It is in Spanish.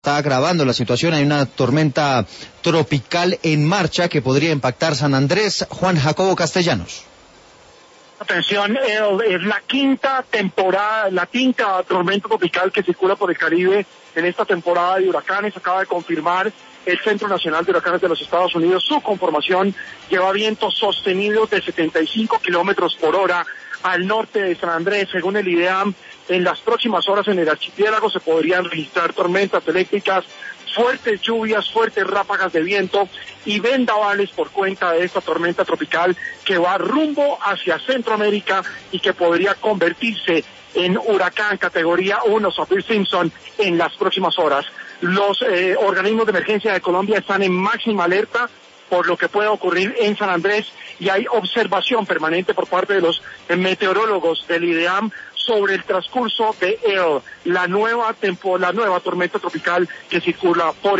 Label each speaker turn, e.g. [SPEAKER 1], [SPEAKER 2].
[SPEAKER 1] está agravando la situación. Hay una tormenta tropical en marcha que podría impactar San Andrés. Juan Jacobo Castellanos.
[SPEAKER 2] Atención, es la quinta tormenta tropical que circula por el Caribe en esta temporada de huracanes. Acaba de confirmar el Centro Nacional de Huracanes de los Estados Unidos. Su conformación lleva vientos sostenidos de 75 kilómetros por hora al norte de San Andrés. Según el IDEAM, en las próximas horas en el archipiélago se podrían registrar tormentas eléctricas, fuertes lluvias, fuertes ráfagas de viento y vendavales por cuenta de esta tormenta tropical que va rumbo hacia Centroamérica y que podría convertirse en huracán categoría 1 Saffir-Simpson en las próximas horas. Los organismos de emergencia de Colombia están en máxima alerta por lo que pueda ocurrir en San Andrés y hay observación permanente por parte de los meteorólogos del IDEAM sobre el transcurso de la nueva tormenta tropical que circula por